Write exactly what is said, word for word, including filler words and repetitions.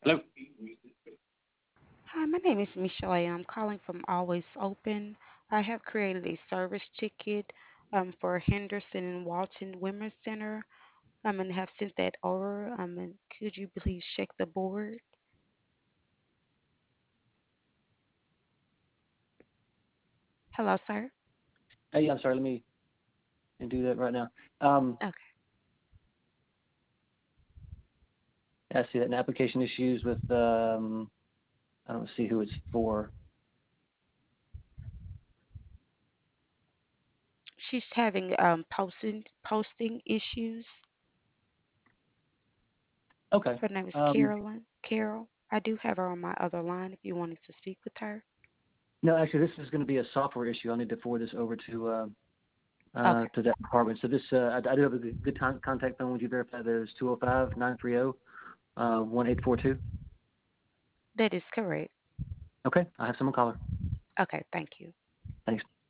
Hello. Hi, my name is Michelle. I'm calling from Always Open. I have created a service ticket um, for Henderson and Walton Women's Center. Um, and have sent that over. Um, and could you please check the board? Hello, sir. Hey, I'm sorry. Let me do that right now. Um, Okay. I see that in application issues with. Um, I don't see who it's for. She's having um posting posting issues. Okay. Her name is Um, Carolyn. Carol. I do have her on my other line if you wanted to speak with her. no, actually, this is going to be a software issue. I'll need to forward this over to uh, uh, Okay. to that department. So this, uh, I, I do have a good, good time, contact phone. Would you verify that it's two zero five nine three zero one eight four two? That is correct. Okay, I have someone call her. Okay, thank you. Thanks.